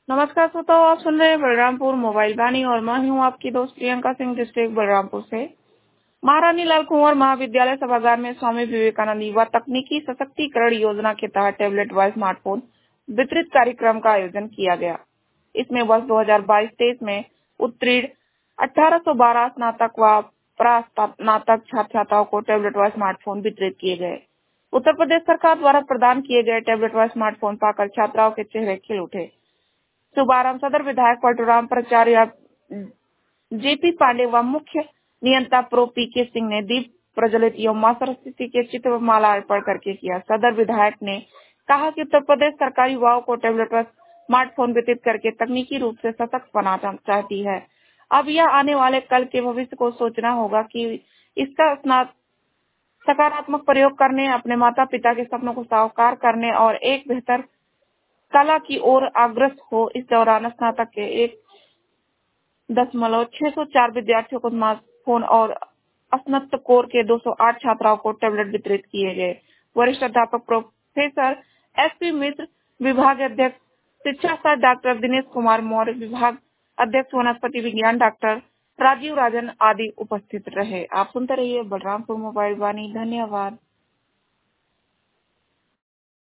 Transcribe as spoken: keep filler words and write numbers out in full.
नमस्कार श्रोताओ, आप सुन रहे हैं बलरामपुर मोबाइल वाणी और मैं हूँ आपकी दोस्त प्रियंका सिंह, डिस्ट्रिक्ट बलरामपुर से। महारानी लाल कुंवर महाविद्यालय सभागार में स्वामी विवेकानंद युवा तकनीकी सशक्तिकरण योजना के तहत टैबलेट व स्मार्टफोन वितरित कार्यक्रम का आयोजन किया गया। इसमें वर्ष दो हज़ार बाईस तेईस में उत्तीर्ण अठारह सौ बारह स्नातक व प्रास्नातक छात्र छात्राओं को टैबलेट व स्मार्टफोन वितरित किए गए। उत्तर प्रदेश सरकार द्वारा प्रदान किए गए टैबलेट व स्मार्टफोन पाकर छात्राओं के चेहरे खिल उठे। शुभारंभ सदर विधायक परशुराम प्रचार्य जेपी पांडे व मुख्य नियंता प्रो पी के सिंह ने दीप प्रज्वलित एवं मां सरस्वती के चित्र पर माला अर्पण करके किया। सदर विधायक ने कहा कि उत्तर प्रदेश सरकार युवाओं को टैबलेट व स्मार्टफोन वितरित करके तकनीकी रूप से सशक्त बनाना चाहती है। अब यह आने वाले कल के भविष्य को सोचना होगा कि इसका सकारात्मक प्रयोग करने, अपने माता पिता के सपनों को साकार करने और एक बेहतर कला की ओर अग्रसर हो। इस दौरान स्नातक के एक दशमलव छह सौ चार विद्यार्थियों को स्मार्टफोन और स्नातकोत्तर के दो सौ आठ छात्राओं को टैबलेट वितरित किए गए। वरिष्ठ अध्यापक प्रोफेसर एस पी मिश्र, विभाग अध्यक्ष शिक्षा शास्त्र डॉक्टर दिनेश कुमार मौर्य, विभाग अध्यक्ष वनस्पति विज्ञान डॉक्टर राजीव राजन आदि उपस्थित रहे। आप सुनते रहिए बलरामपुर मोबाइल वाणी। धन्यवाद।